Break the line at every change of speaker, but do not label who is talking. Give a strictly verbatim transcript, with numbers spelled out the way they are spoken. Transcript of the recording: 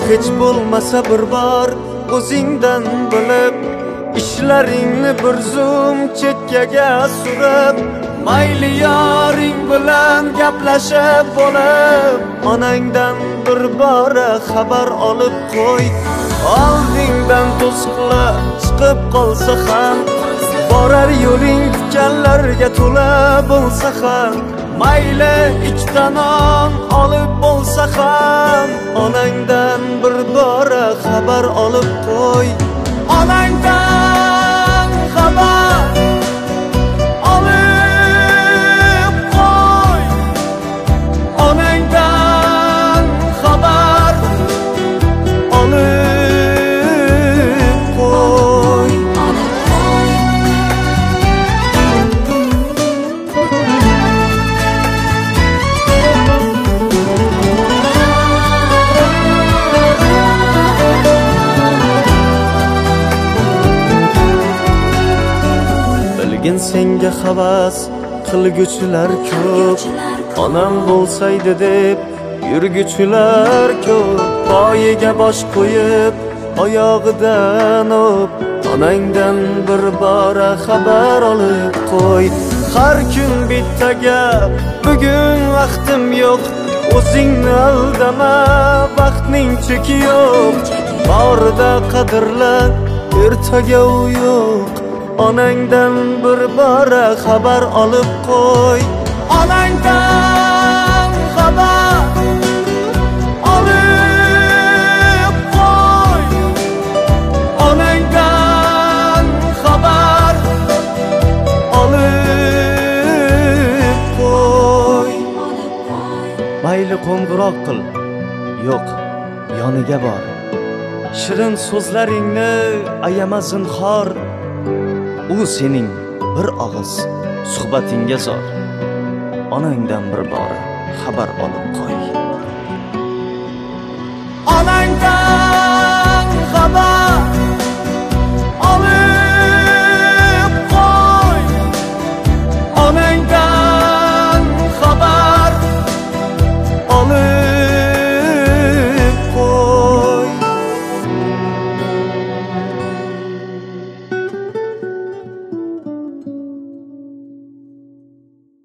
hech bo'lmasa bir bor o'zingdan bilib, ishlaringni bir zum chekkaga surib, mayli yoring bilan gaplashib bo'lib, onangdan bir bora xabar olib qo'y. Oldingdan to'siqlar chiqib qolsa ham, borar yo'ling tikanlarga to'la bo'lsa ham, mayli ikkita non olib bo'lsa ham, onangdan bir bora xabar olib qo'y. Onangdan xabar olib qo'y. Onangdan xabar olib qo'y. Bilgin senga havas qilguchilar ko'p, onam bo'lsaydi deb yurguchilar ko'p. Poyiga bosh qo'yib, oyog'idan o'p, onangdan bir bora xabar olib qo'y. Har kun bitta gap, bugun vaqtim yo'q, o'zingni aldama, vaqtning cheki yo'q. Borida qadrla, ertaga u yo'q. Onangdan bir bora xabar olib qo'y. Onangdan xabar olib qo'y. Onangdan xabar olib qo'y. Mayli qo'ng'iroq qil, yo'q, yoniga bor. Shirin so'zlaringni ayama zinhor, u sening bir og'iz suhbatingga zor. Onangdan bir bora xabar olib qo'y.